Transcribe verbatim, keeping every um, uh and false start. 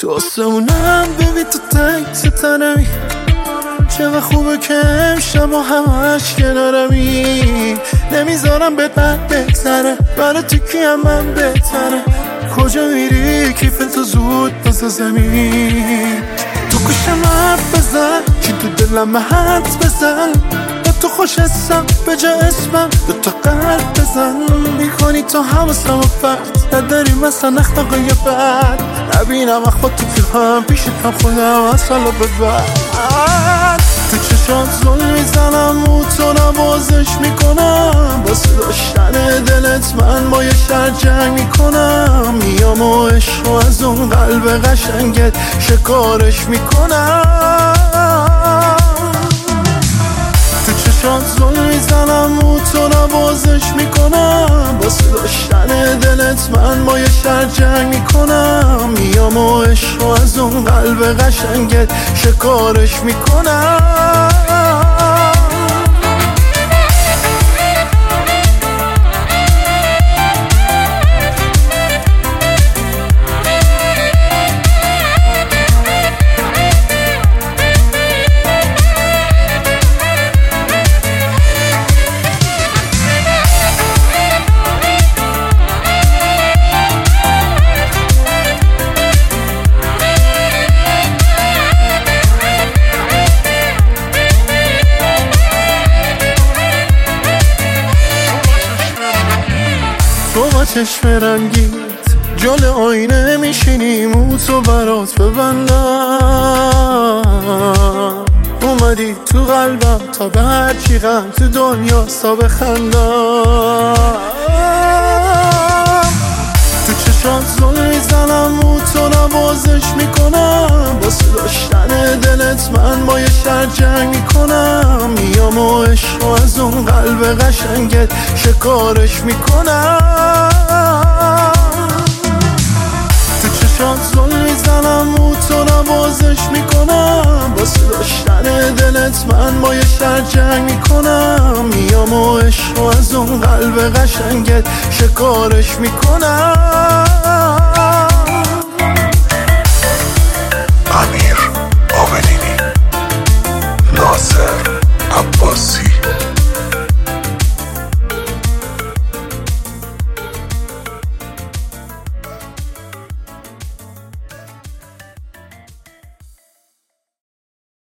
تو آسمونم ببین تو تنگ ستنمی، چقدر خوبه که امشب و همش کنارمی. نمیذارم به بد بگذره، برای تو کیم من بهتره. کجا میری کیف تو زود بزا زمین. تو گوشم حرف بزن که تو دلم حد بزن. با تو خوش حسم به جا اسمم دو تا قلب بزن. میکنی تو حواسم و فرد نداری مثلا اخلاقای بد. نبینم اخوا تو فیلم پیشتم خودم از حالا به بعد. تو چشات ظلم میزنم و تو نوازش میکنم. واسه داشتن دلت من با یه شهر جنگ میکنم. میام و عشق از اون قلب قشنگت شکارش میکنم. تو چشات ظلم میزنم و تو نوازش میکنم. واسه داشتن دلت من با یه شهر جنگ میکنم. میام و عشق از اون قلب قشنگت شکارش میکنم. تو با چشم رنگیت جل آینه میشینیم و تو برات ببندم. اومدی تو قلبم تا به هرچی غم تو دنیا سا بخندم. تو چشات ظلم میزنم و تو نوازش میکنم. واسه داشتن دلت من با یه شهر جنگ میکنم. میام و عشق از اون قلب قشنگت شکارش میکنم. تو چشات ظلم میزنم و تو نوازش میکنم. واسه داشتن دلت من با یه شهر جنگ میکنم. میام و عشق از اون قلب قشنگت شکارش میکنم.